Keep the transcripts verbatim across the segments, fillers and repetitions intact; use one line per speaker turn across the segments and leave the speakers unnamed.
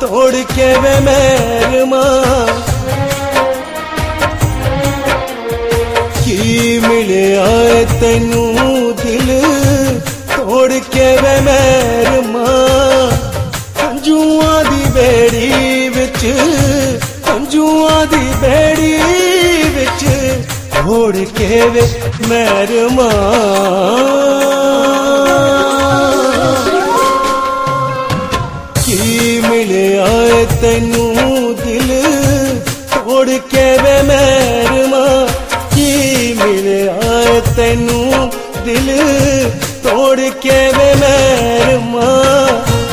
तोड़ के वे मेरे मां की मिले आए तेनू दिल तोड़ के वे मेरे मां हंजुआं दी बेड़ी विच हंजुआं दी बेड़ी विच तोड़ के वे मेरे मां मिले आए तेनू दिल तोड़ के वे मेरे मां की मिले आए तेनू दिल तोड़ के वे मेरे मां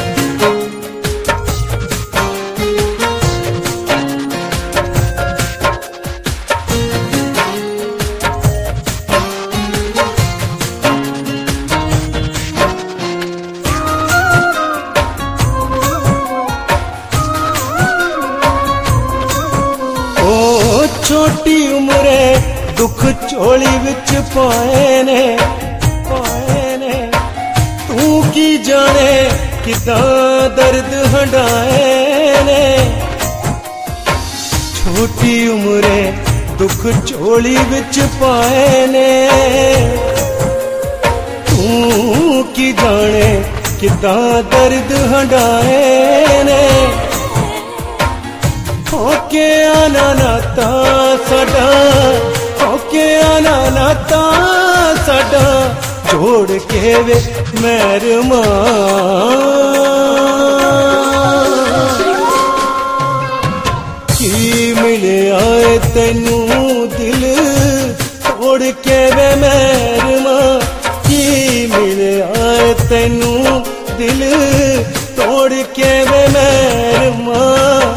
छोटी उम्रे दुख चोली विच पाए ने पाए ने तू की जाने किदां दर्द हंडाए ने छोटी उम्रे दुख चोली विच पाए ने तू की जाने किदां दर्द हंडाए ने होके आना नाता साडा होके आना नाता साडा जोड़ के वे मेरे मां की मिले आए तेनू दिल तोड़ के वे मेरे मां की मिले आए तेनू दिल तोड़ के वे मेरे मां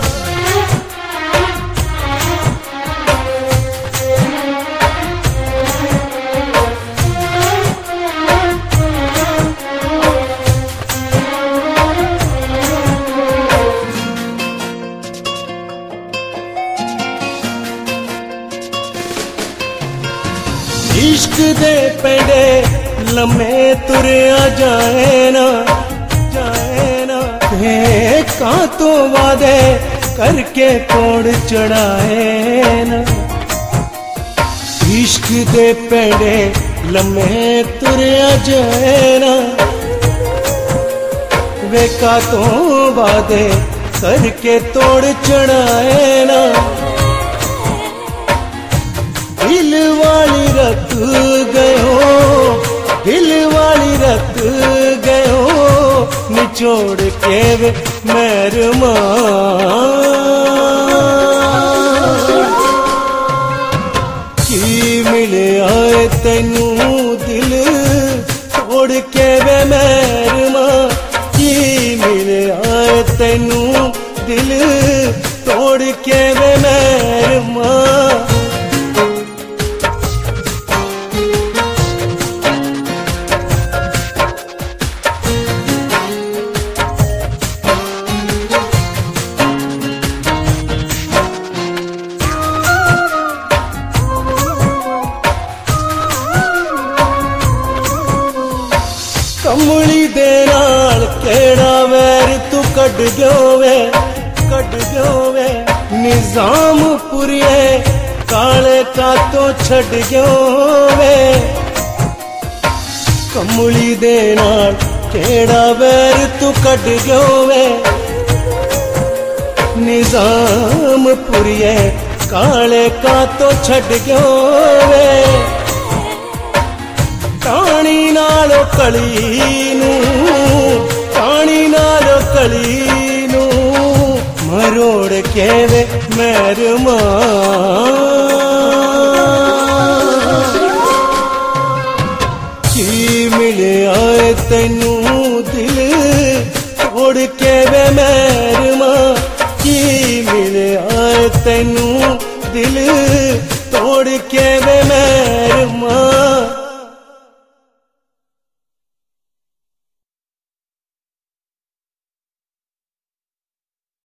इश्क दे पेड़े लम्हे तुरिया जाए ना जाए ना का तो वादे करके कोड़ चढ़ाए ना इश्क दे पेड़े लम्हे तुरिया जाए ना वे का तो वादे करके तोड़ चढ़ाए ना दिल वाली रत गयो दिल वाली रत गयो निचोड़ के वे मेरे मां की मिले आए तेनू दिल तोड़ के वे मेरे मां की मिले आए तेनू दिल तोड़ के वे मेरे मां कमली दे नाल केड़ा वैर तू कट गयो वे कट गयो वे निजाम पुरिए काले का तो छड़ गयो वे कमली दे नाल केड़ा वैर तू कट गयो वे निजाम पुरिए काले का तो छड़ गयो वे कानी नालो कली नू कानी नालो कली नू मरोड़ के वे मेरे मां की मिले आए तेनू दिल तोड़ के वे मेरे मां की मिले आए तेनू दिल तोड़ के वे मेरे